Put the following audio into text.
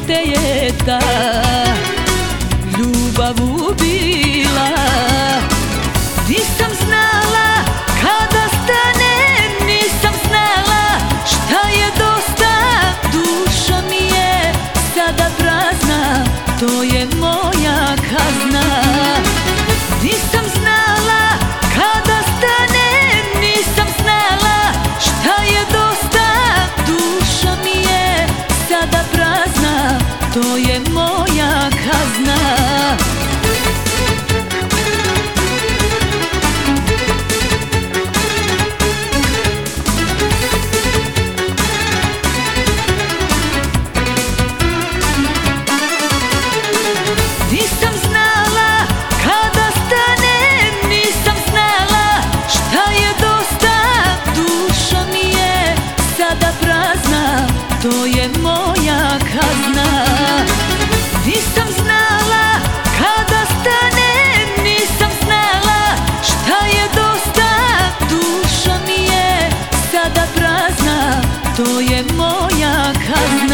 te je ta ljubav ubila. Nisam znala kada stanem, nisam znala šta je dosta. Duša mi je sada prazna, to je moja kazna. Nisam znala kada stanem, nisam znala šta je dosta. Duša mi je sada prazna, to je moja kazna. Nisam znala kada stanem, nisam znala šta je dosta. Duša mi je sada prazna, to je moja kazna. Nisam znala kada stanem, nisam znala šta je dosta. Duša mi je sada prazna, to je moja kazna.